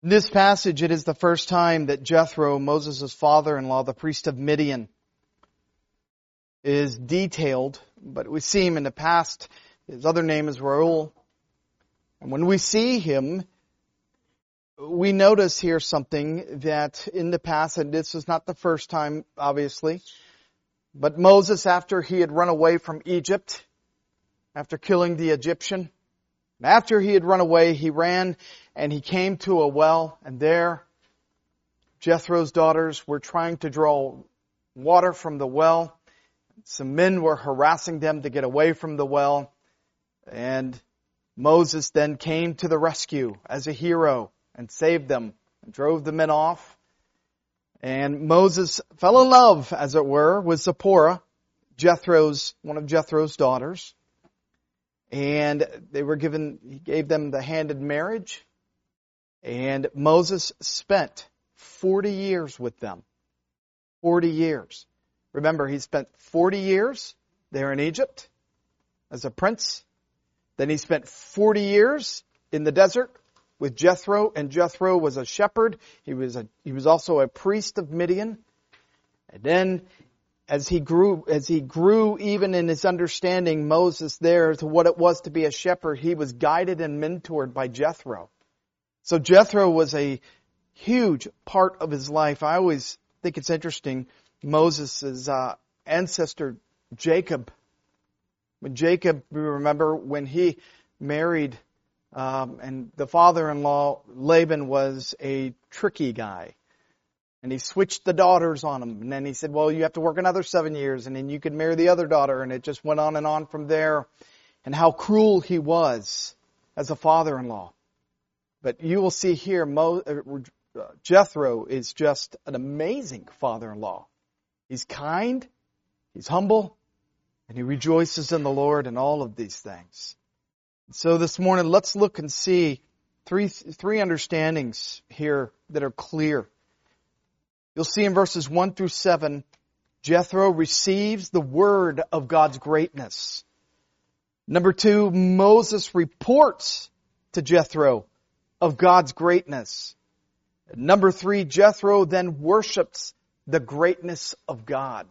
In this passage, it is the first time that Jethro, Moses' father-in-law, the priest of Midian, is detailed. But we see him in the past. His other name is Reuel. And when we see him, we notice here something that in the past, and this is not the first time, obviously, but Moses, after he had run away from Egypt, after killing the Egyptian, after he had run away, he ran and he came to a well, and there Jethro's daughters were trying to draw water from the well. Some men were harassing them to get away from the well, and Moses then came to the rescue as a hero and saved them and drove the men off. And Moses fell in love, as it were, with Zipporah, one of Jethro's daughters. And he gave them the hand in marriage. And Moses spent 40 years with them. 40 years. Remember, he spent 40 years there in Egypt as a prince. Then he spent 40 years in the desert with Jethro, and Jethro was a shepherd. He was also a priest of Midian. And then as he grew even in his understanding, Moses there, to what it was to be a shepherd, he was guided and mentored by Jethro. So Jethro was a huge part of his life. I always think it's interesting, Moses' ancestor Jacob. When Jacob, we remember when he married, and the father-in-law, Laban, was a tricky guy. And he switched the daughters on him. And then he said, well, you have to work another 7 years, and then you could marry the other daughter. And it just went on and on from there. And how cruel he was as a father-in-law. But you will see here, Jethro is just an amazing father-in-law. He's kind, he's humble, and he rejoices in the Lord and all of these things. So this morning, let's look and see three understandings here that are clear. You'll see in verses 1 through 7, Jethro receives the word of God's greatness. Number 2, Moses reports to Jethro of God's greatness. Number 3, Jethro then worships the greatness of God.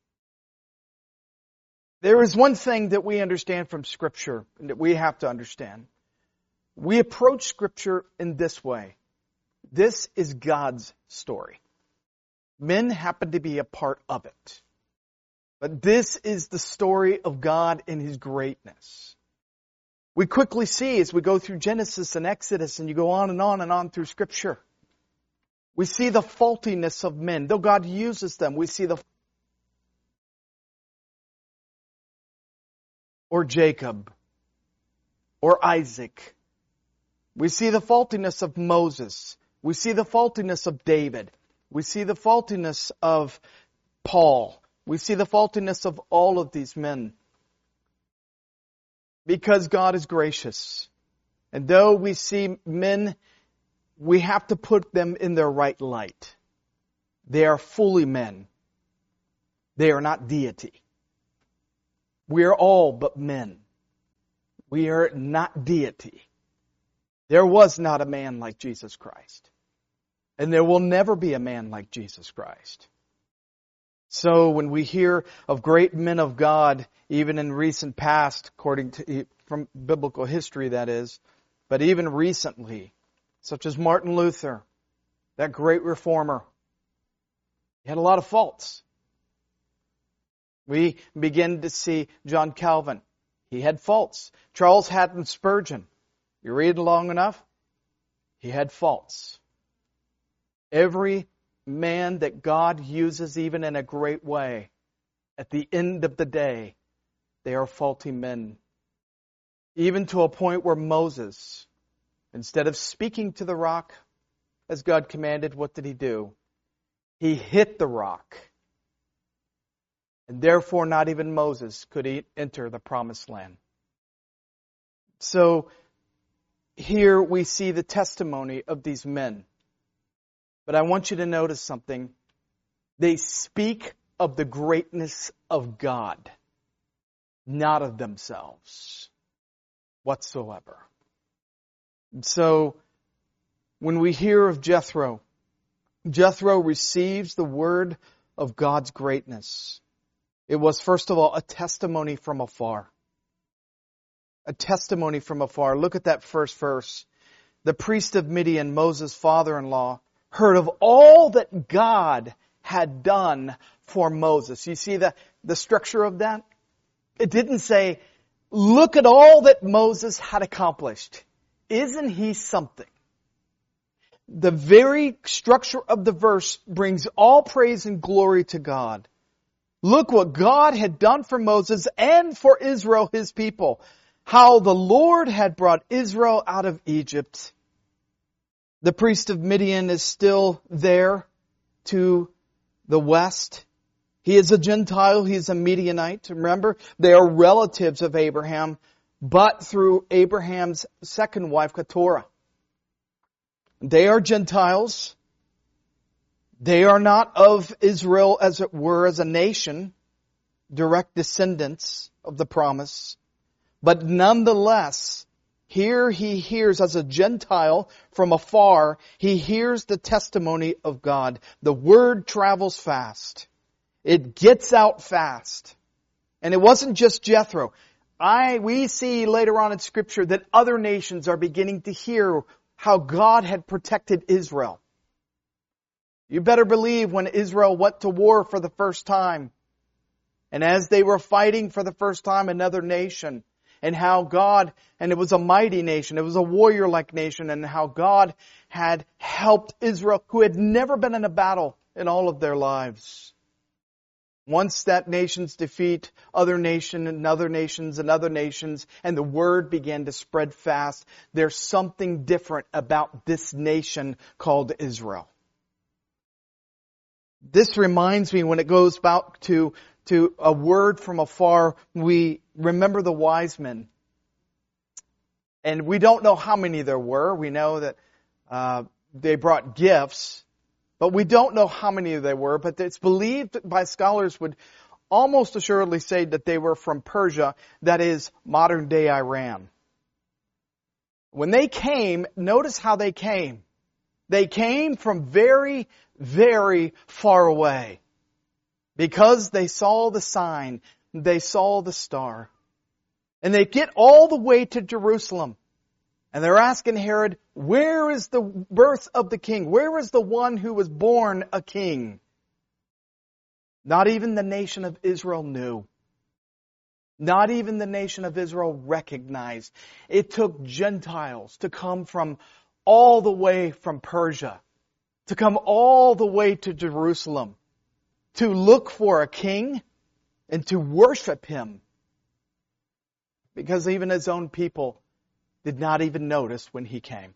There is one thing that we understand from Scripture and that we have to understand. We approach Scripture in this way. This is God's story. Men happen to be a part of it. But this is the story of God in His greatness. We quickly see as we go through Genesis and Exodus and you go on and on through Scripture. We see the faultiness of men. Though God uses them, we see or Jacob, or Isaac. We see the faultiness of Moses. We see the faultiness of David. We see the faultiness of Paul. We see the faultiness of all of these men. Because God is gracious. And though we see men, we have to put them in their right light. They are fully men. They are not deity. We are all but men. We are not deity. There was not a man like Jesus Christ. And there will never be a man like Jesus Christ. So when we hear of great men of God, even in recent past, from biblical history that is, but even recently, such as Martin Luther, that great reformer, he had a lot of faults. We begin to see John Calvin. He had faults. Charles Haddon Spurgeon. You read long enough, he had faults. Every man that God uses even in a great way, at the end of the day, they are faulty men. Even to a point where Moses, instead of speaking to the rock as God commanded, what did he do? He hit the rock. And therefore not even Moses could enter the promised land. So here we see the testimony of these men. But I want you to notice something. They speak of the greatness of God, not of themselves whatsoever. And so when we hear of Jethro, Jethro receives the word of God's greatness. It was, first of all, a testimony from afar. A testimony from afar. Look at that first verse. The priest of Midian, Moses' father-in-law, heard of all that God had done for Moses. You see the structure of that? It didn't say, look at all that Moses had accomplished. Isn't he something? The very structure of the verse brings all praise and glory to God. Look what God had done for Moses and for Israel, his people. How the Lord had brought Israel out of Egypt. The priest of Midian is still there to the west. He is a Gentile. He is a Midianite. Remember, they are relatives of Abraham, but through Abraham's second wife, Keturah. They are Gentiles. They are not of Israel, as it were, as a nation, direct descendants of the promise. But nonetheless, here he hears as a Gentile from afar, he hears the testimony of God. The word travels fast. It gets out fast. And it wasn't just Jethro. We see later on in Scripture that other nations are beginning to hear how God had protected Israel. You better believe when Israel went to war for the first time, and as they were fighting for the first time another nation, and how God, and it was a mighty nation, it was a warrior-like nation, and how God had helped Israel, who had never been in a battle in all of their lives. Once that nation's defeat, other nation and other nations and other nations, and the word began to spread fast. There's something different about this nation called Israel. This reminds me, when it goes back to a word from afar, we remember the wise men. And we don't know how many there were. We know that they brought gifts. But we don't know how many there were, but it's believed by scholars would almost assuredly say that they were from Persia, that is modern day Iran. When they came, notice how they came. They came from very, very far away. Because they saw the sign, they saw the star. And they get all the way to Jerusalem. And they're asking Herod, where is the birth of the king? Where is the one who was born a king? Not even the nation of Israel knew. Not even the nation of Israel recognized. It took Gentiles to come from all the way from Persia, to come all the way to Jerusalem, to look for a king and to worship him. Because even his own people did not even notice when he came.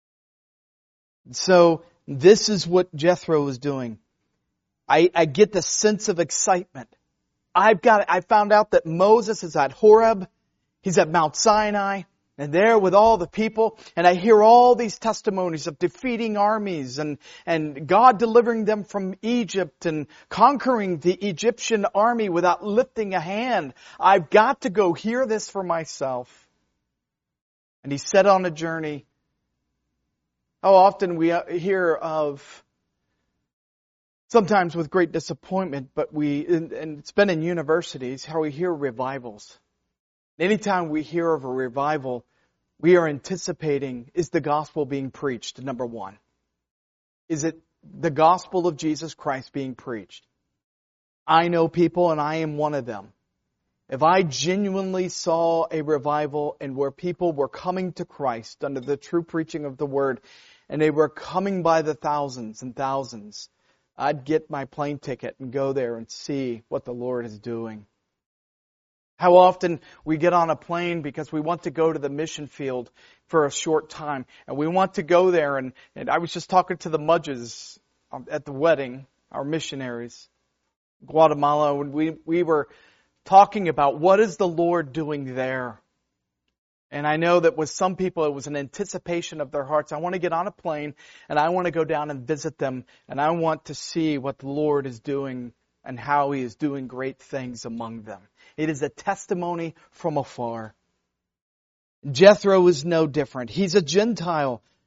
So this is what Jethro was doing. I get the sense of excitement. I found out that Moses is at Horeb. He's at Mount Sinai. And there with all the people. And I hear all these testimonies of defeating armies and God delivering them from Egypt and conquering the Egyptian army without lifting a hand. I've got to go hear this for myself. And he set on a journey. How often we hear of, sometimes with great disappointment, but and it's been in universities, how we hear revivals. Anytime we hear of a revival, we are anticipating, is the gospel being preached, number one? Is it the gospel of Jesus Christ being preached? I know people, and I am one of them. If I genuinely saw a revival and where people were coming to Christ under the true preaching of the Word, and they were coming by the thousands and thousands, I'd get my plane ticket and go there and see what the Lord is doing. How often we get on a plane because we want to go to the mission field for a short time, and we want to go there, and I was just talking to the Mudges at the wedding, our missionaries, Guatemala, and we were talking about what is the Lord doing there. And I know that with some people it was an anticipation of their hearts. I want to get on a plane and I want to go down and visit them, and I want to see what the Lord is doing and how He is doing great things among them. It is a testimony from afar. Jethro is no different. He's a Gentile.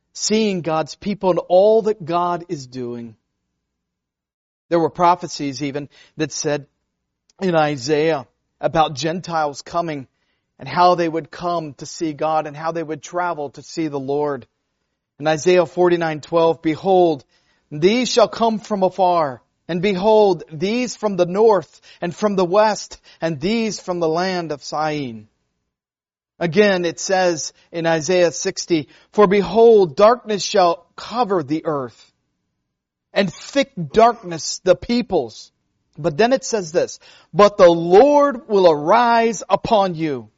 seeing God's people and all that God is doing. There were prophecies even that said in Isaiah about Gentiles coming and how they would come to see God and how they would travel to see the Lord. In Isaiah 49:12, behold, these shall come from afar, and behold, these from the north and from the west, and these from the land of Syene. Again, it says in Isaiah 60, for behold, darkness shall cover the earth, and thick darkness the peoples. But then it says this, but the Lord will arise upon you,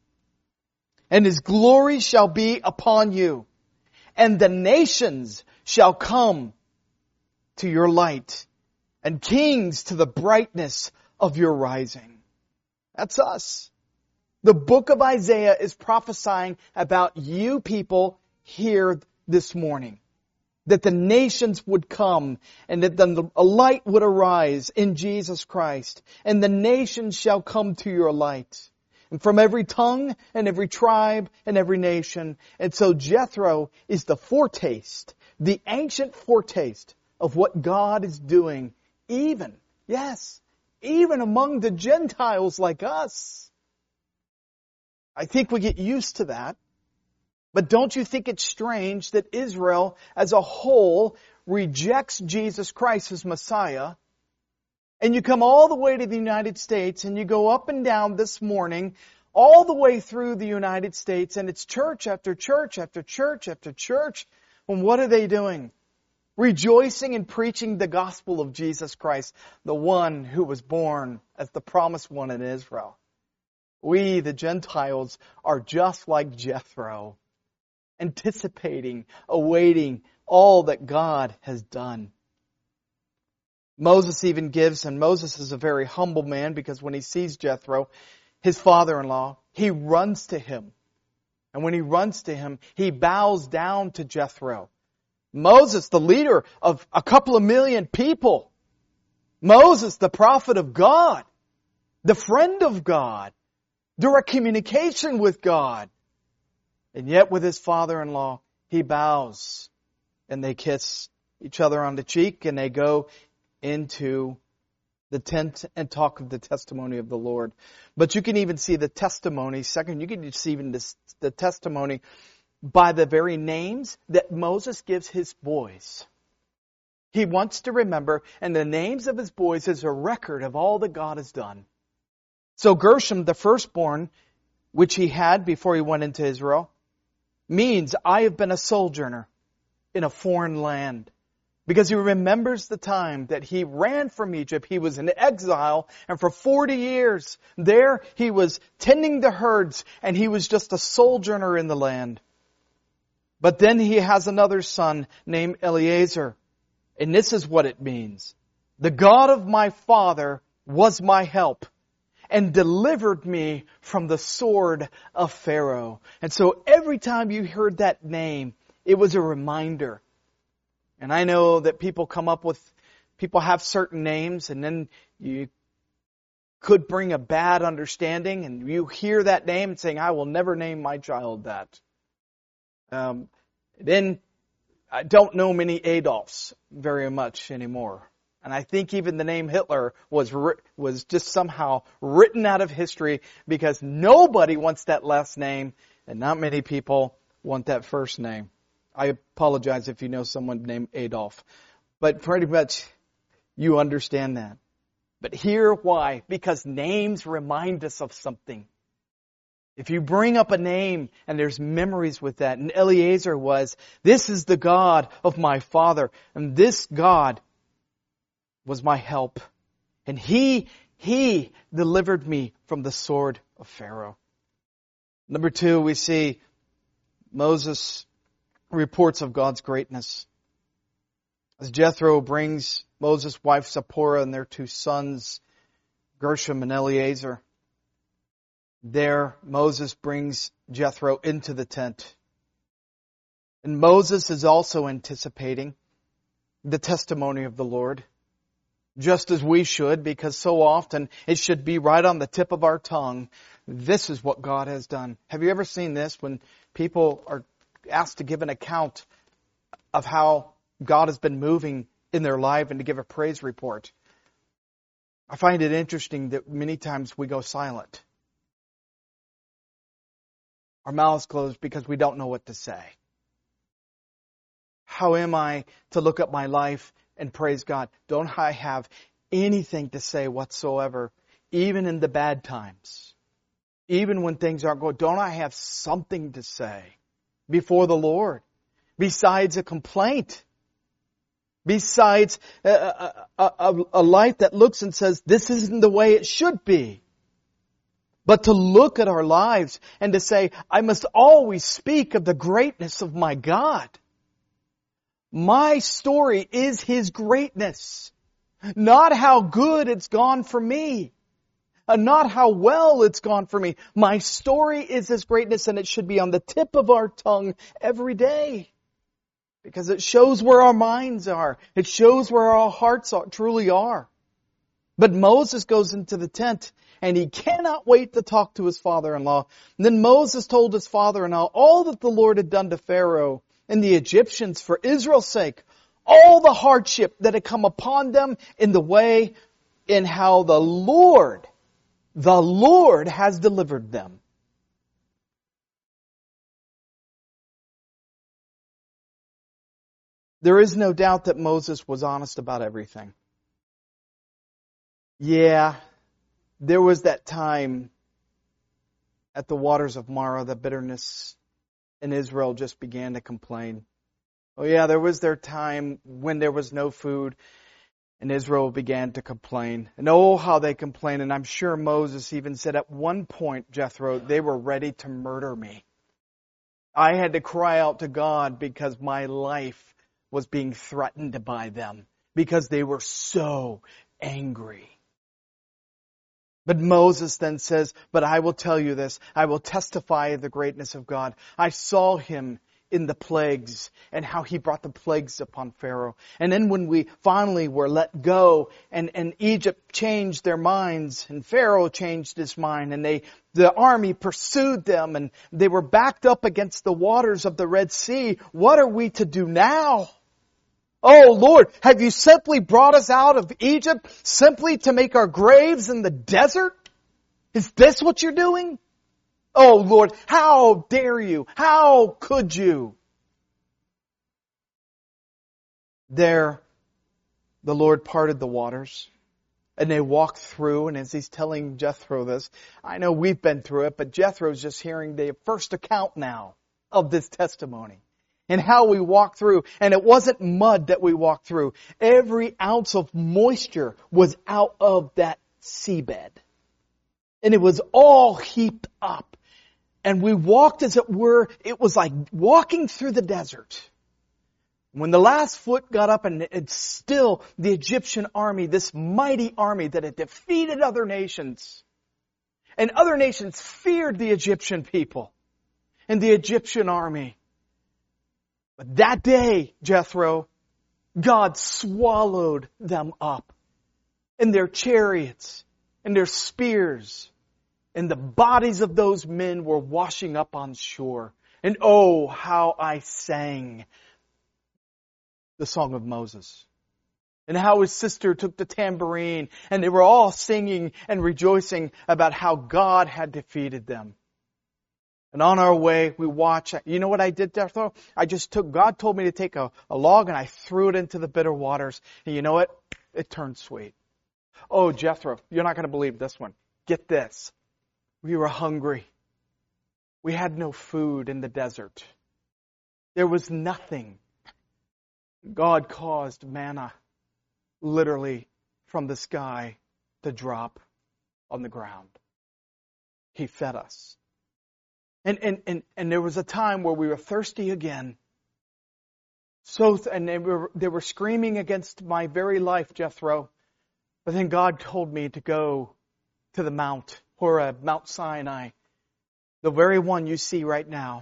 and His glory shall be upon you, and the nations shall come to your light, and kings to the brightness of your rising. That's us. The book of Isaiah is prophesying about you people here this morning. That the nations would come and that a light would arise in Jesus Christ. And the nations shall come to your light. And from every tongue and every tribe and every nation. And so Jethro is the foretaste, the ancient foretaste of what God is doing even among the Gentiles like us. I think we get used to that. But don't you think it's strange that Israel as a whole rejects Jesus Christ as Messiah? And you come all the way to the United States and you go up and down this morning, all the way through the United States, and it's church after church after church after church. And what are they doing? Rejoicing and preaching the gospel of Jesus Christ, the one who was born as the promised one in Israel. We, the Gentiles, are just like Jethro, anticipating, awaiting all that God has done. Moses even gives, and Moses is a very humble man because when he sees Jethro, his father-in-law, he runs to him. And when he runs to him, he bows down to Jethro. Moses, the leader of a couple of million people. Moses, the prophet of God, the friend of God. Direct communication with God. And yet with his father-in-law, he bows and they kiss each other on the cheek and they go into the tent and talk of the testimony of the Lord. But you can even see the testimony, you can see even the testimony by the very names that Moses gives his boys. He wants to remember, and the names of his boys is a record of all that God has done. So Gershom, the firstborn, which he had before he went into Israel, means I have been a sojourner in a foreign land. Because he remembers the time that he ran from Egypt. He was in exile, and for 40 years there he was tending the herds, and he was just a sojourner in the land. But then he has another son named Eliezer. And this is what it means. The God of my father was my help and delivered me from the sword of Pharaoh. And so every time you heard that name, it was a reminder. And I know that people have certain names, and then you could bring a bad understanding, and you hear that name and saying, I will never name my child that. Then I don't know many Adolfs very much anymore. And I think even the name Hitler was just somehow written out of history because nobody wants that last name and not many people want that first name. I apologize if you know someone named Adolf. But pretty much you understand that. But here why? Because names remind us of something. If you bring up a name and there's memories with that, and Eliezer was, this is the God of my father, and this God was my help. And He delivered me from the sword of Pharaoh. Number 2, we see Moses reports of God's greatness. As Jethro brings Moses' wife Zipporah and their 2 sons, Gershom and Eliezer, there Moses brings Jethro into the tent. And Moses is also anticipating the testimony of the Lord. Just as we should, because so often it should be right on the tip of our tongue. This is what God has done. Have you ever seen this when people are asked to give an account of how God has been moving in their life and to give a praise report. I find it interesting that many times we go silent. Our mouths closed because we don't know what to say. How am I to look at my life and praise God? Don't I have anything to say whatsoever, even in the bad times? Even when things aren't going, don't I have something to say before the Lord? Besides a complaint. Besides a life that looks and says, this isn't the way it should be. But to look at our lives and to say, I must always speak of the greatness of my God. My story is His greatness. Not how good it's gone for me. Not how well it's gone for me. My story is His greatness, and it should be on the tip of our tongue every day. Because it shows where our minds are. It shows where our hearts truly are. But Moses goes into the tent, and he cannot wait to talk to his father-in-law. And then Moses told his father-in-law all that the Lord had done to Pharaoh and the Egyptians for Israel's sake. All the hardship that had come upon them in the way in how the Lord has delivered them. There is no doubt that Moses was honest about everything. Yeah, there was that time at the waters of Marah, the bitterness in Israel just began to complain. Oh yeah, there was their time when there was no food and Israel began to complain. And oh, how they complained. And I'm sure Moses even said at one point, Jethro, they were ready to murder me. I had to cry out to God because my life was being threatened by them because they were so angry. But Moses then says, but I will tell you this, I will testify of the greatness of God. I saw Him in the plagues and how He brought the plagues upon Pharaoh. And then when we finally were let go and Egypt changed their minds and Pharaoh changed his mind and the army pursued them and they were backed up against the waters of the Red Sea. What are we to do now? Oh Lord, have you simply brought us out of Egypt simply to make our graves in the desert? Is this what you're doing? Oh Lord, how dare you? How could you? There, the Lord parted the waters and they walked through, and as He's telling Jethro this, I know we've been through it, but Jethro's just hearing the first account now of this testimony. And how we walked through. And it wasn't mud that we walked through. Every ounce of moisture was out of that seabed. And it was all heaped up. And we walked, as it were, it was like walking through the desert. When the last foot got up, and it's still the Egyptian army, this mighty army that had defeated other nations. And other nations feared the Egyptian people and the Egyptian army. But that day, Jethro, God swallowed them up in their chariots and their spears. And the bodies of those men were washing up on shore. And oh, how I sang the song of Moses. And how his sister took the tambourine and they were all singing and rejoicing about how God had defeated them. And on our way, we watch. You know what I did, Jethro? God told me to take a log and I threw it into the bitter waters. And you know what? It turned sweet. Oh, Jethro, you're not going to believe this one. Get this. We were hungry. We had no food in the desert. There was nothing. God caused manna, literally, from the sky to drop on the ground. He fed us. And there was a time where we were thirsty again. And they were screaming against my very life, Jethro. But then God told me to go to the Mount Horeb, Mount Sinai, the very one you see right now.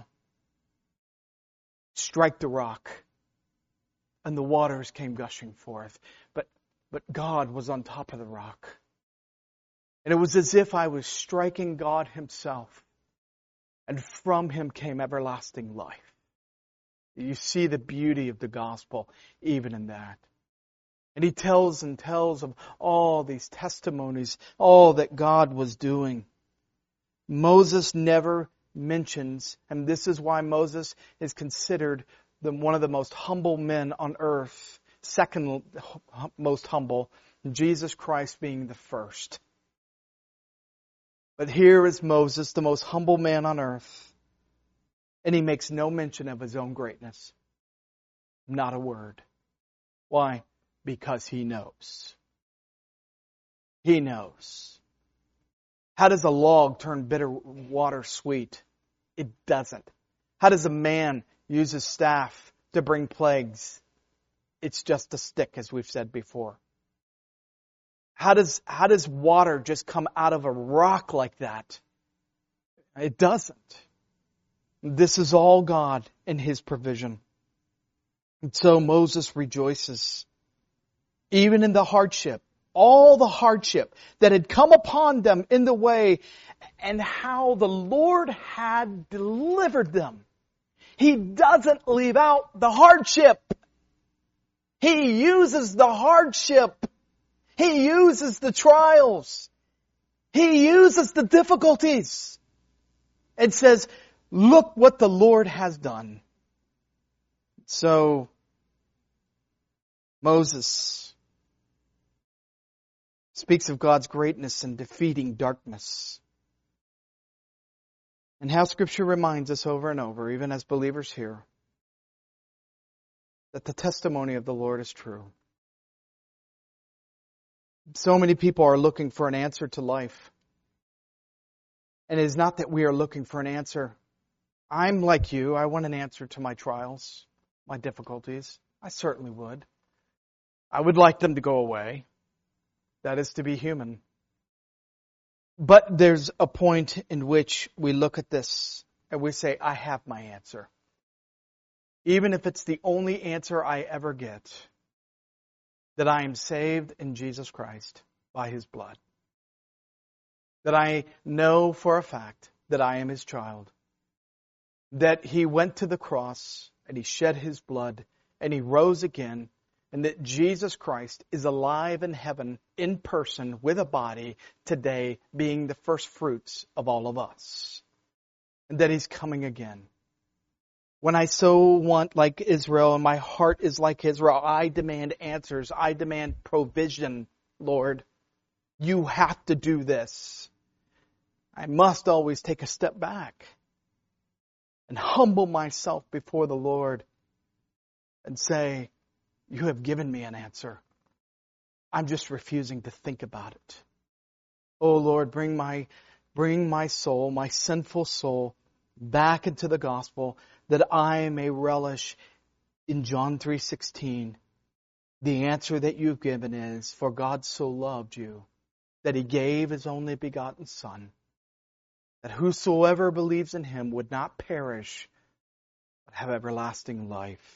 Strike the rock. And the waters came gushing forth. But God was on top of the rock. And it was as if I was striking God Himself. And from Him came everlasting life. You see the beauty of the gospel even in that. And he tells and tells of all these testimonies, all that God was doing. Moses never mentions, and this is why Moses is considered one of the most humble men on earth, second most humble, Jesus Christ being the first. But here is Moses, the most humble man on earth, and he makes no mention of his own greatness. Not a word. Why? Because he knows. He knows. How does a log turn bitter water sweet? It doesn't. How does a man use his staff to bring plagues? It's just a stick, as we've said before. How does water just come out of a rock like that? It doesn't. This is all God and His provision. And so Moses rejoices. Even in the hardship, all the hardship that had come upon them in the way, and how the Lord had delivered them. He doesn't leave out the hardship. He uses the hardship. He uses the trials. He uses the difficulties. And says, look what the Lord has done. So, Moses speaks of God's greatness in defeating darkness. And how Scripture reminds us over and over, even as believers here, that the testimony of the Lord is true. So many people are looking for an answer to life. And it is not that we are looking for an answer. I'm like you. I want an answer to my trials, my difficulties. I certainly would. I would like them to go away. That is to be human. But there's a point in which we look at this and we say, I have my answer. Even if it's the only answer I ever get, that I am saved in Jesus Christ by His blood. That I know for a fact that I am His child. That He went to the cross and He shed His blood and He rose again. And that Jesus Christ is alive in heaven in person with a body today, being the first fruits of all of us. And that He's coming again. When I so want like Israel and my heart is like Israel, I demand answers. I demand provision, Lord. You have to do this. I must always take a step back and humble myself before the Lord and say, you have given me an answer. I'm just refusing to think about it. Oh Lord, bring my soul, my sinful soul, back into the gospel, that I may relish in John 3:16. The answer that you've given is, for God so loved you, that He gave His only begotten Son, that whosoever believes in Him would not perish, but have everlasting life.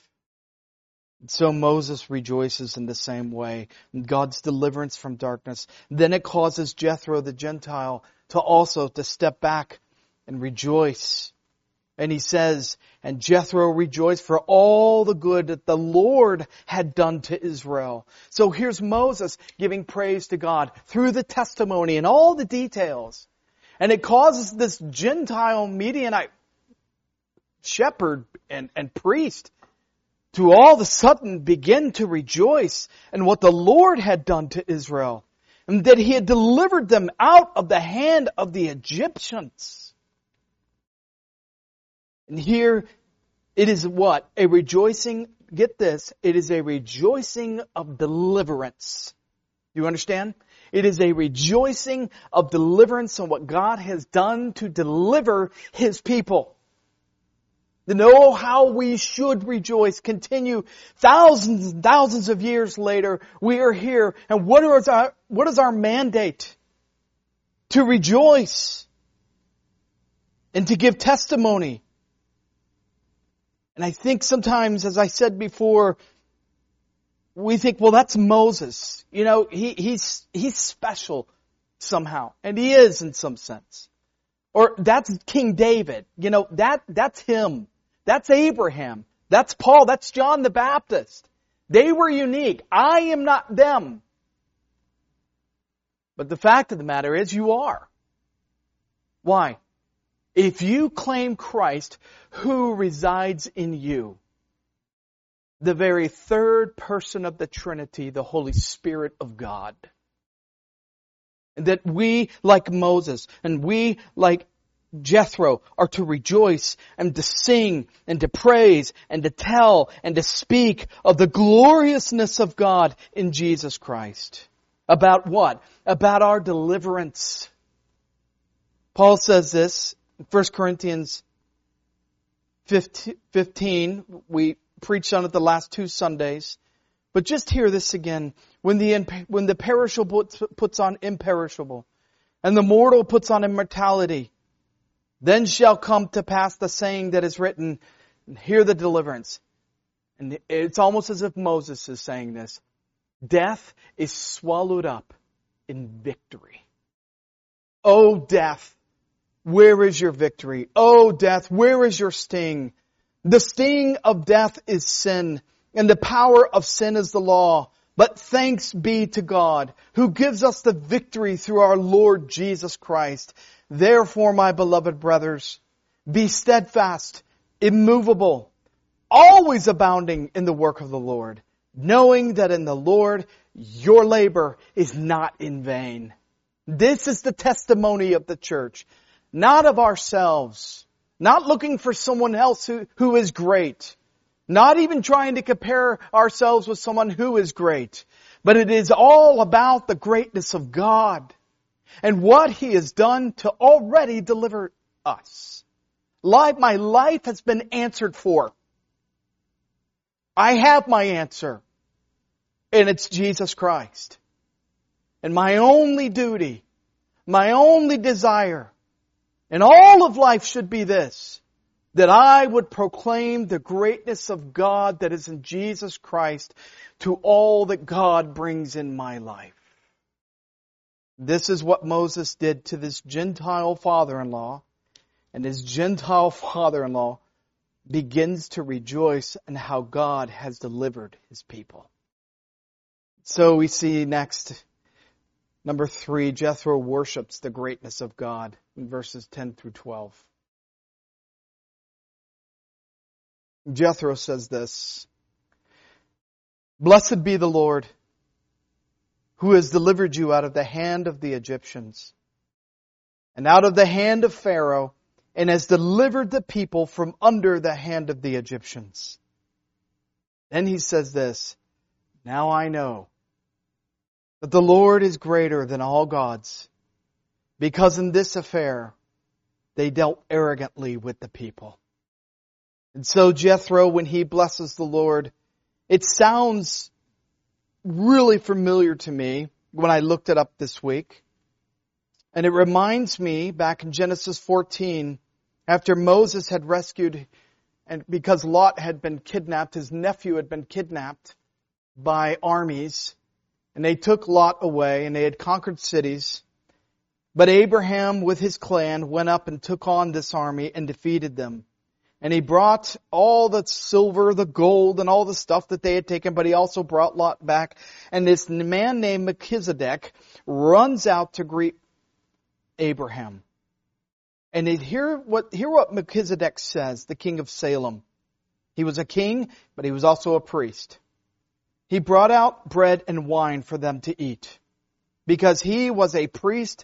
So Moses rejoices in the same way in God's deliverance from darkness. Then it causes Jethro the Gentile to step back and rejoice. And he says, and Jethro rejoiced for all the good that the Lord had done to Israel. So here's Moses giving praise to God through the testimony and all the details. And it causes this Gentile Midianite shepherd and priest to all of a sudden begin to rejoice in what the Lord had done to Israel, and that He had delivered them out of the hand of the Egyptians. And here it is what? A rejoicing, get this, it is a rejoicing of deliverance. Do you understand? It is a rejoicing of deliverance on what God has done to deliver His people. To know how we should rejoice, continue thousands and thousands of years later, we are here. And what is our mandate? To rejoice and to give testimony. And I think sometimes, as I said before, we think, well, that's Moses. You know, he's special somehow. And he is in some sense. Or that's King David. You know, that's him. That's Abraham. That's Paul. That's John the Baptist. They were unique. I am not them. But the fact of the matter is you are. Why? If you claim Christ, who resides in you, the very third person of the Trinity, the Holy Spirit of God. And that we, like Moses, and we, like Jethro, are to rejoice and to sing and to praise and to tell and to speak of the gloriousness of God in Jesus Christ. About what? About our deliverance. Paul says this in 1 Corinthians 15. We preached on it the last 2 Sundays. But just hear this again. When the perishable puts on imperishable, and the mortal puts on immortality, then shall come to pass the saying that is written, hear the deliverance. And it's almost as if Moses is saying this. Death is swallowed up in victory. O death, where is your victory? O death, where is your sting? The sting of death is sin, and the power of sin is the law. But thanks be to God, who gives us the victory through our Lord Jesus Christ. Therefore, my beloved brothers, be steadfast, immovable, always abounding in the work of the Lord, knowing that in the Lord your labor is not in vain. This is the testimony of the church, not of ourselves, not looking for someone else who is great, not even trying to compare ourselves with someone who is great, but it is all about the greatness of God and what He has done to already deliver us. My life has been answered for. I have my answer, and it's Jesus Christ. And my only duty, my only desire in all of life should be this, that I would proclaim the greatness of God that is in Jesus Christ to all that God brings in my life. This is what Moses did to this Gentile father-in-law, and his Gentile father-in-law begins to rejoice in how God has delivered His people. So we see next, number 3, Jethro worships the greatness of God in verses 10 through 12. Jethro says this, Blessed be the Lord, who has delivered you out of the hand of the Egyptians, and out of the hand of Pharaoh, and has delivered the people from under the hand of the Egyptians. Then he says this, Now I know that the Lord is greater than all gods, because in this affair they dealt arrogantly with the people. And so Jethro, when he blesses the Lord, it sounds really familiar to me when I looked it up this week. And it reminds me back in Genesis 14, after Moses had rescued, and because Lot had been kidnapped, his nephew had been kidnapped by armies, and they took Lot away, and they had conquered cities. But Abraham with his clan went up and took on this army and defeated them. And he brought all the silver, the gold, and all the stuff that they had taken, but he also brought Lot back. And this man named Melchizedek runs out to greet Abraham. And hear what Melchizedek says, the king of Salem. He was a king, but he was also a priest. He brought out bread and wine for them to eat, because he was a priest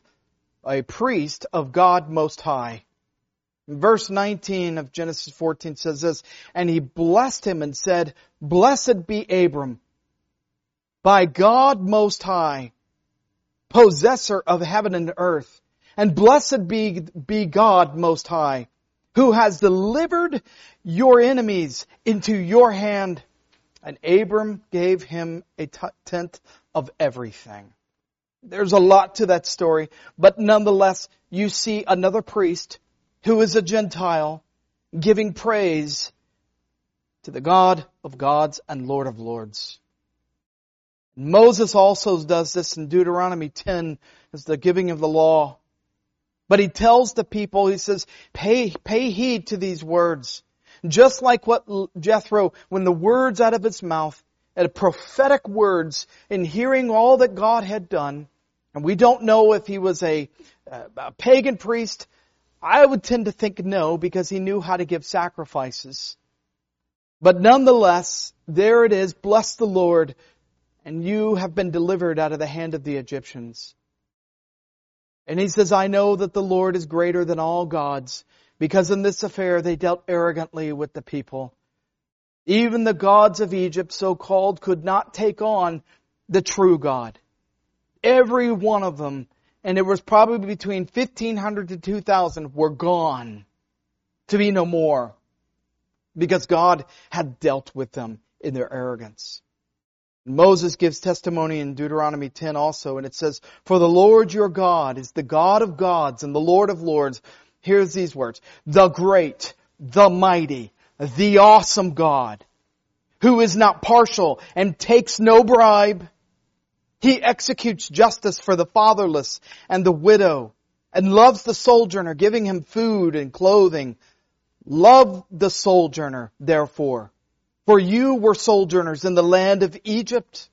of God Most High. Verse 19 of Genesis 14 says this, And he blessed him and said, Blessed be Abram, by God Most High, possessor of heaven and earth, and blessed be God Most High, who has delivered your enemies into your hand. And Abram gave him a tenth of everything. There's a lot to that story, but nonetheless, you see another priest who is a Gentile giving praise to the God of gods and Lord of lords. Moses also does this in Deuteronomy 10 as the giving of the law. But he tells the people, he says, pay heed to these words, Just like what Jethro, when the words out of his mouth, and prophetic words, in hearing all that God had done, and we don't know if he was a pagan priest. I would tend to think no, because he knew how to give sacrifices. But nonetheless, there it is, bless the Lord, and you have been delivered out of the hand of the Egyptians. And he says, I know that the Lord is greater than all gods, because in this affair they dealt arrogantly with the people. Even the gods of Egypt, so called, could not take on the true God. Every one of them, and it was probably between 1,500 to 2,000, were gone to be no more, because God had dealt with them in their arrogance. Moses gives testimony in Deuteronomy 10 also, and it says, for the Lord your God is the God of gods and the Lord of lords. Here's these words, the great, the mighty, the awesome God, who is not partial and takes no bribe. He executes justice for the fatherless and the widow, and loves the sojourner, giving him food and clothing. Love the sojourner, therefore, for you were sojourners in the land of Egypt.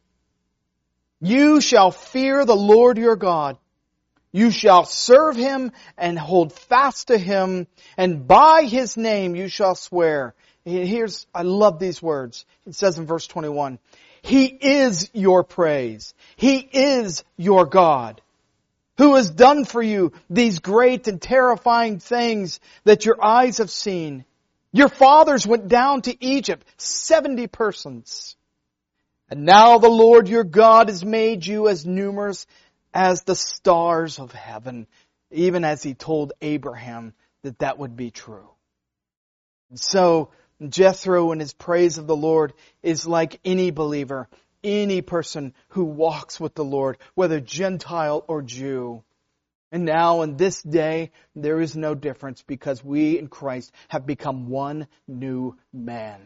You shall fear the Lord your God. You shall serve Him and hold fast to Him, and by His name you shall swear. I love these words. It says in verse 21, He is your praise. He is your God, who has done for you these great and terrifying things that your eyes have seen. Your fathers went down to Egypt, 70 persons. And now the Lord your God has made you as numerous as the stars of heaven, even as He told Abraham that would be true. And so Jethro in his praise of the Lord is like any believer, any person who walks with the Lord, whether Gentile or Jew. And now in this day, there is no difference, because we in Christ have become one new man.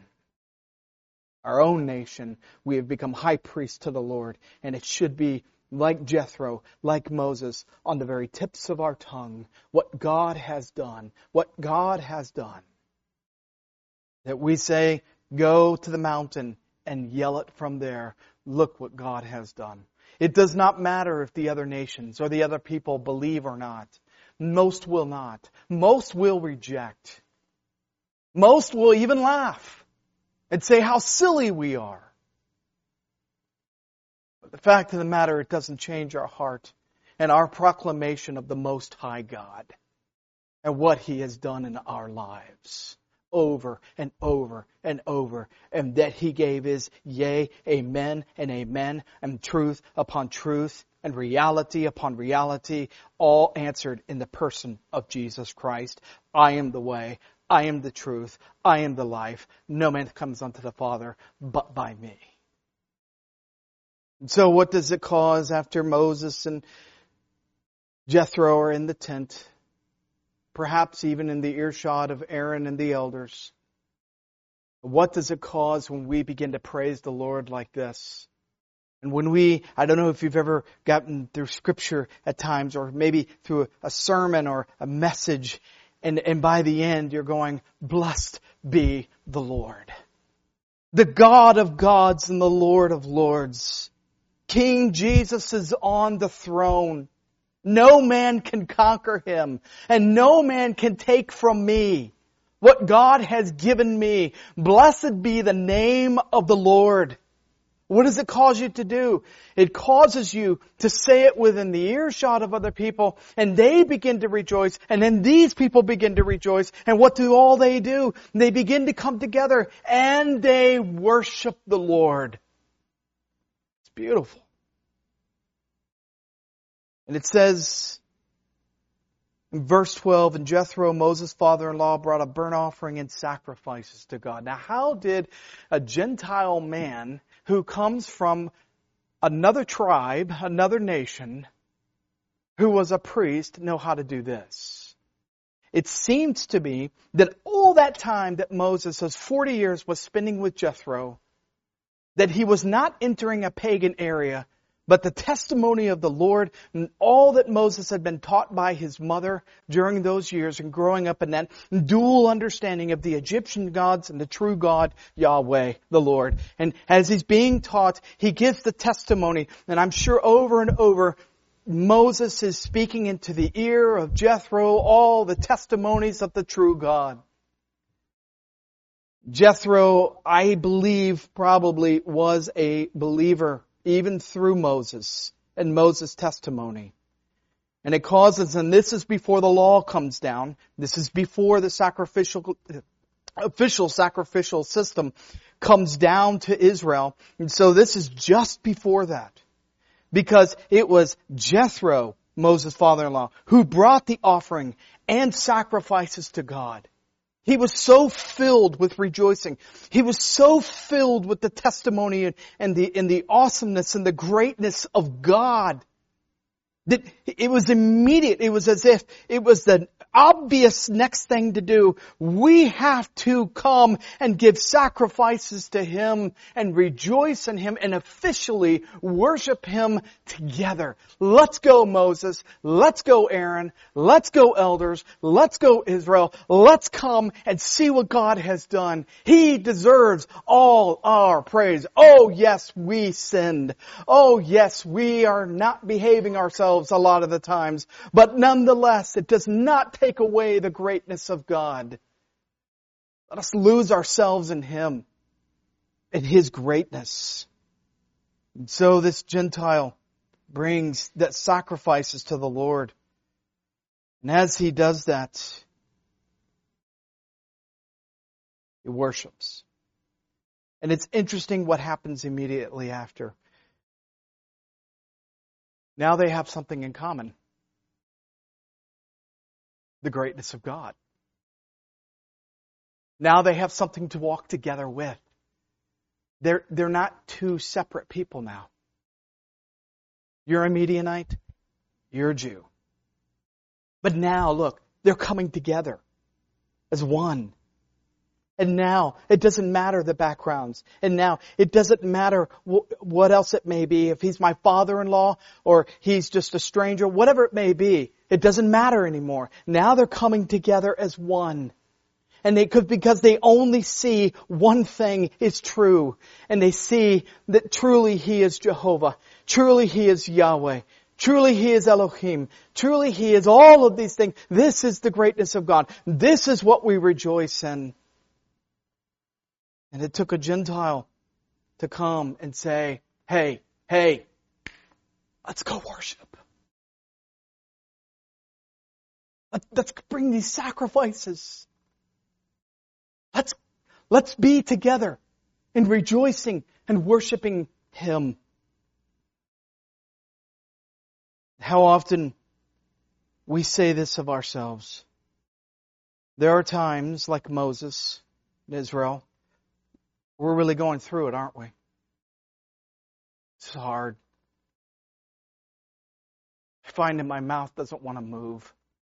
Our own nation, we have become high priests to the Lord, and it should be like Jethro, like Moses, on the very tips of our tongue, what God has done, what God has done. That we say, go to the mountain and yell it from there. Look what God has done. It does not matter if the other nations or the other people believe or not. Most will not. Most will reject. Most will even laugh and say how silly we are. But the fact of the matter, it doesn't change our heart and our proclamation of the Most High God and what He has done in our lives. Over and over and over, and that He gave His yea, amen, and truth upon truth, and reality upon reality, all answered in the person of Jesus Christ. I am the way, I am the truth, I am the life. No man comes unto the Father but by me. And so what does it cause after Moses and Jethro are in the tent? Perhaps even in the earshot of Aaron and the elders. What does it cause when we begin to praise the Lord like this? And when I don't know if you've ever gotten through Scripture at times, or maybe through a sermon or a message, and by the end you're going, blessed be the Lord. The God of gods and the Lord of lords. King Jesus is on the throne. No man can conquer Him, and no man can take from me what God has given me. Blessed be the name of the Lord. What does it cause you to do? It causes you to say it within the earshot of other people, and they begin to rejoice, and then these people begin to rejoice, and what do all they do? They begin to come together, and they worship the Lord. It's beautiful. And it says in verse 12, and Jethro, Moses' father-in-law, brought a burnt offering and sacrifices to God. Now, how did a Gentile man who comes from another tribe, another nation, who was a priest, know how to do this? It seems to me that all that time that Moses, those 40 years, was spending with Jethro, that he was not entering a pagan area, But the testimony of the Lord and all that Moses had been taught by his mother during those years and growing up in that dual understanding of the Egyptian gods and the true God, Yahweh, the Lord. And as he's being taught, he gives the testimony. And I'm sure over and over, Moses is speaking into the ear of Jethro all the testimonies of the true God. Jethro, I believe, probably was a believer even through Moses and Moses' testimony. And it causes, and this is before the law comes down, this is before the official sacrificial system comes down to Israel. And so this is just before that. Because it was Jethro, Moses' father-in-law, who brought the offering and sacrifices to God. He was so filled with rejoicing. He was so filled with the testimony and the awesomeness and the greatness of God that it was immediate. It was as if it was the obvious next thing to do. We have to come and give sacrifices to Him and rejoice in Him and officially worship Him together. Let's go, Moses. Let's go, Aaron. Let's go, elders. Let's go, Israel. Let's come and see what God has done. He deserves all our praise. Oh, yes, we sinned. Oh, yes, we are not behaving ourselves a lot of the times. But nonetheless, it does not take away the greatness of God. Let us lose ourselves in Him, in His greatness. And so this Gentile brings that sacrifices to the Lord. And as he does that, he worships. And it's interesting what happens immediately after. Now they have something in common. The greatness of God. Now they have something to walk together with. They're not two separate people now. You're a Midianite, you're a Jew. But now, look, they're coming together as one. And now, it doesn't matter the backgrounds. And now, it doesn't matter what else it may be. If he's my father-in-law or he's just a stranger, whatever it may be, it doesn't matter anymore. Now they're coming together as one. And because they only see one thing is true. And they see that truly He is Jehovah. Truly He is Yahweh. Truly He is Elohim. Truly He is all of these things. This is the greatness of God. This is what we rejoice in. And it took a Gentile to come and say, hey, let's go worship. Let's bring these sacrifices. Let's be together in rejoicing and worshiping Him. How often we say this of ourselves. There are times, like Moses in Israel, we're really going through it, aren't we? It's hard. I find that my mouth doesn't want to move.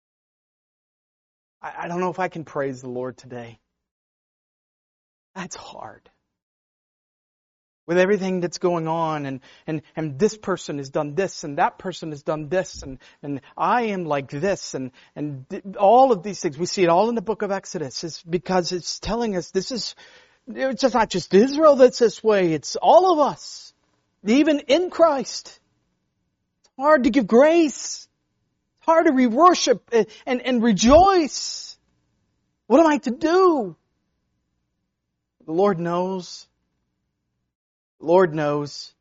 I don't know if I can praise the Lord today. That's hard. With everything that's going on and this person has done this and that person has done this and I am like this and all of these things. We see it all in the book of Exodus. It's because it's telling us it's just not just Israel that's this way. It's all of us. Even in Christ. It's hard to give grace. It's hard to worship and rejoice. What am I to do? The Lord knows. The Lord knows.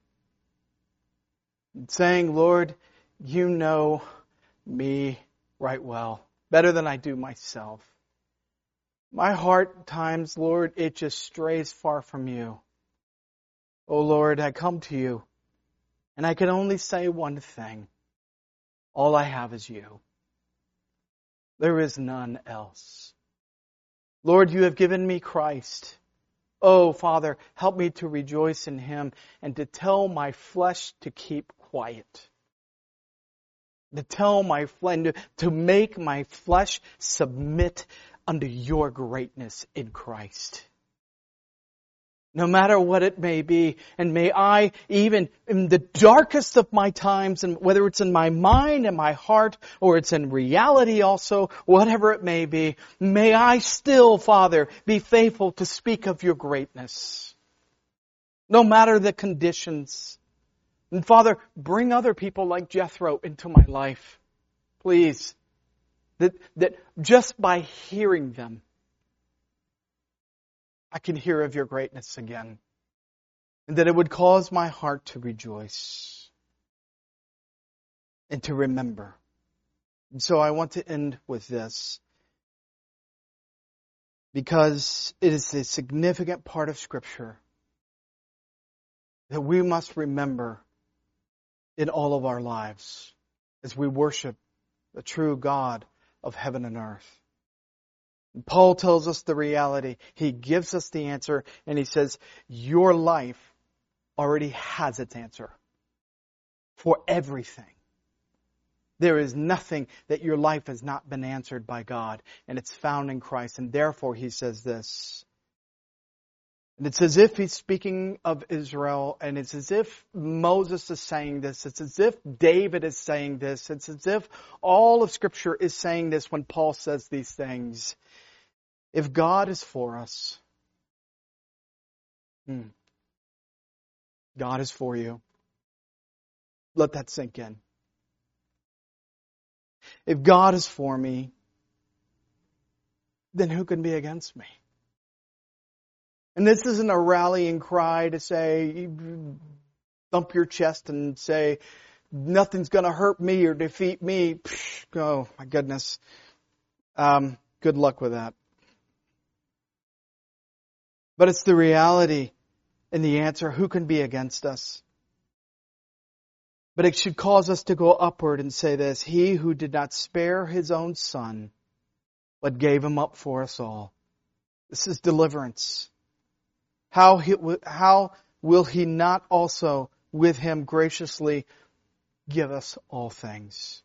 Saying, Lord, you know me right well. Better than I do myself. My heart at times, Lord, it just strays far from you. Oh Lord, I come to you, and I can only say one thing. All I have is you. There is none else. Lord, you have given me Christ. Oh, Father, help me to rejoice in Him and to tell my flesh to keep quiet. To tell my flesh, to make my flesh submit unto your greatness in Christ. no matter what it may be. And may I, even in the darkest of my times, and whether it's in my mind and my heart, or it's in reality also, whatever it may be, may I still, Father, be faithful to speak of your greatness. No matter the conditions. And Father, bring other people like Jethro into my life. Please. That just by hearing them, I can hear of your greatness again. And that it would cause my heart to rejoice and to remember. And so I want to end with this, because it is a significant part of Scripture that we must remember in all of our lives as we worship the true God of heaven and earth. Paul tells us the reality. He gives us the answer, and he says, your life already has its answer for everything. There is nothing that your life has not been answered by God, and it's found in Christ. And therefore, he says this. And it's as if he's speaking of Israel, and it's as if Moses is saying this. It's as if David is saying this. It's as if all of Scripture is saying this when Paul says these things. If God is for us, God is for you. Let that sink in. If God is for me, then who can be against me? And this isn't a rallying cry to say, thump your chest and say, nothing's going to hurt me or defeat me. Oh, my goodness. Good luck with that. But it's the reality and the answer, who can be against us? But it should cause us to go upward and say this, he who did not spare his own son, but gave him up for us all. This is deliverance. How will he not also with him graciously give us all things?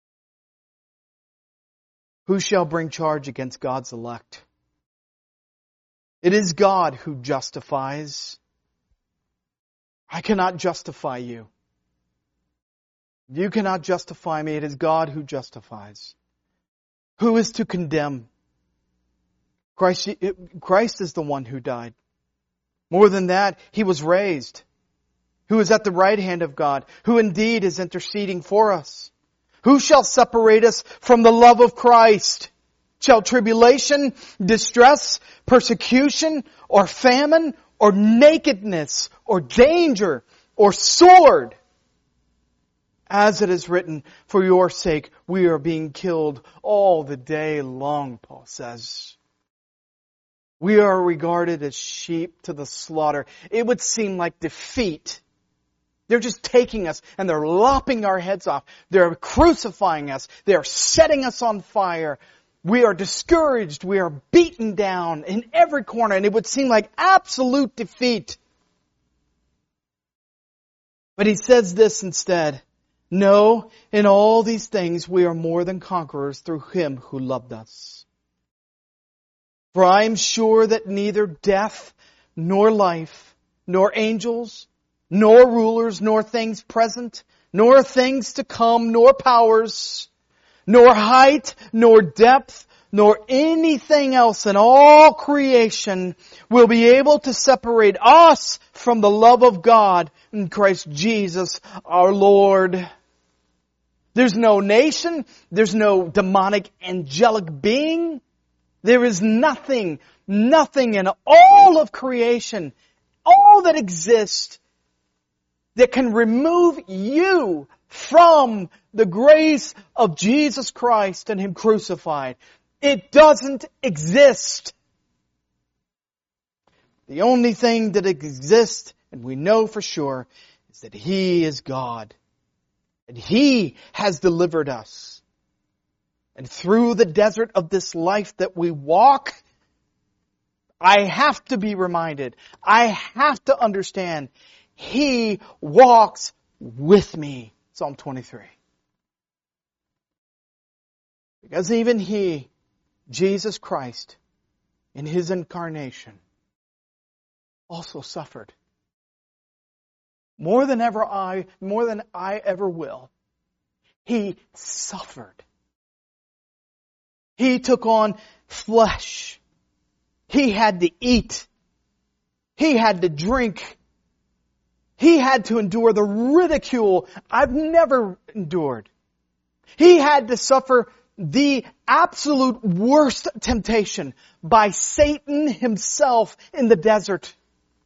Who shall bring charge against God's elect? It is God who justifies. I cannot justify you. You cannot justify me. It is God who justifies. Who is to condemn? Christ is the one who died. More than that, He was raised. Who is at the right hand of God, who indeed is interceding for us. Who shall separate us from the love of Christ? Shall tribulation, distress, persecution, or famine, or nakedness, or danger, or sword? As it is written, for your sake we are being killed all the day long, Paul says. We are regarded as sheep to the slaughter. It would seem like defeat. They're just taking us and they're lopping our heads off. They're crucifying us. They're setting us on fire. We are discouraged. We are beaten down in every corner, and it would seem like absolute defeat. But he says this instead. No, in all these things we are more than conquerors through Him who loved us. For I am sure that neither death, nor life, nor angels, nor rulers, nor things present, nor things to come, nor powers, nor height, nor depth, nor anything else in all creation will be able to separate us from the love of God in Christ Jesus our Lord. There's no nation, there's no demonic angelic being. There is nothing in all of creation, all that exists, that can remove you from the grace of Jesus Christ and Him crucified. It doesn't exist. The only thing that exists, and we know for sure, is that He is God. And He has delivered us. And through the desert of this life that we walk, I have to be reminded, I have to understand, He walks with me. Psalm 23. Because even He, Jesus Christ, in His incarnation, also suffered. More than I ever will. He suffered. He took on flesh. He had to eat. He had to drink. He had to endure the ridicule I've never endured. He had to suffer the absolute worst temptation by Satan himself in the desert.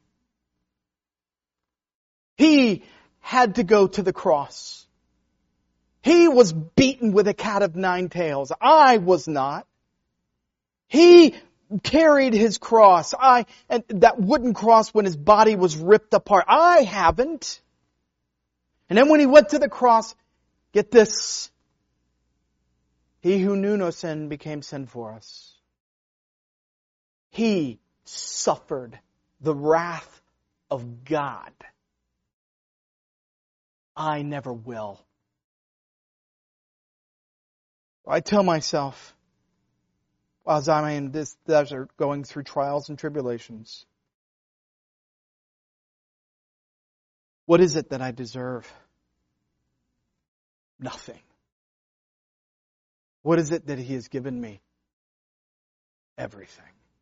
He had to go to the cross. He was beaten with a cat of nine tails. I was not. He carried his cross. And that wooden cross when his body was ripped apart. I haven't. And then when he went to the cross, get this. He who knew no sin became sin for us. He suffered the wrath of God. I never will. I tell myself, as I'm in this desert going through trials and tribulations, what is it that I deserve? Nothing. What is it that He has given me? Everything.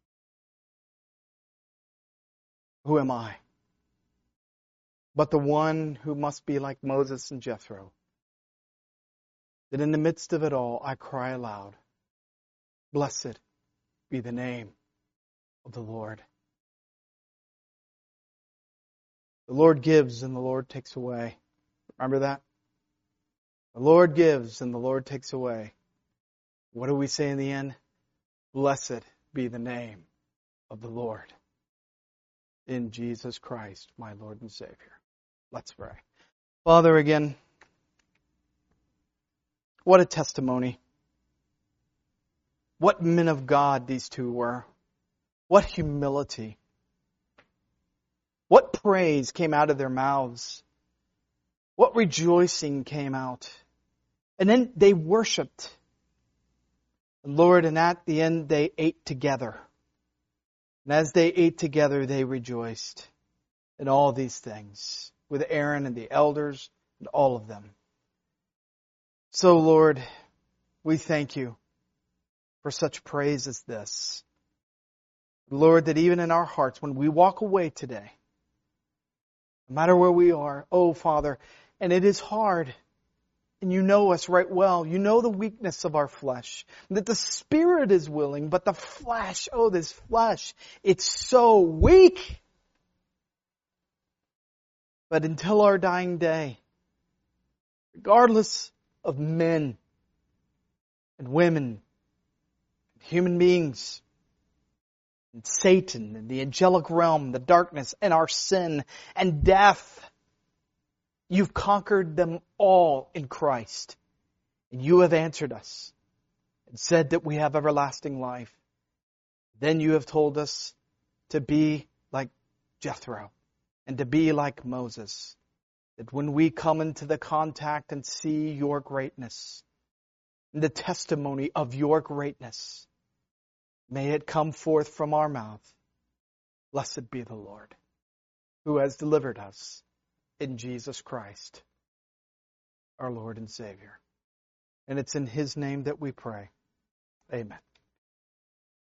Who am I? But the one who must be like Moses and Jethro. That in the midst of it all, I cry aloud, blessed be the name of the Lord. The Lord gives and the Lord takes away. Remember that? The Lord gives and the Lord takes away. What do we say in the end? Blessed be the name of the Lord. In Jesus Christ, my Lord and Savior. Let's pray. Father, again, what a testimony. What men of God these two were. What humility. What praise came out of their mouths. What rejoicing came out. And then they worshiped. And Lord, and at the end they ate together. And as they ate together, they rejoiced in all these things with Aaron and the elders and all of them. So, Lord, we thank you for such praise as this. Lord, that even in our hearts, when we walk away today, no matter where we are, oh, Father, and it is hard, and you know us right well. You know the weakness of our flesh. That the spirit is willing, but the flesh, oh, this flesh, it's so weak. But until our dying day, regardless of men and women, and human beings, and Satan, and the angelic realm, the darkness, and our sin, and death, you've conquered them all in Christ. And you have answered us and said that we have everlasting life. Then you have told us to be like Jethro and to be like Moses. That when we come into the contact and see your greatness, and the testimony of your greatness, may it come forth from our mouth. Blessed be the Lord, who has delivered us in Jesus Christ, our Lord and Savior. And it's in His name that we pray. Amen.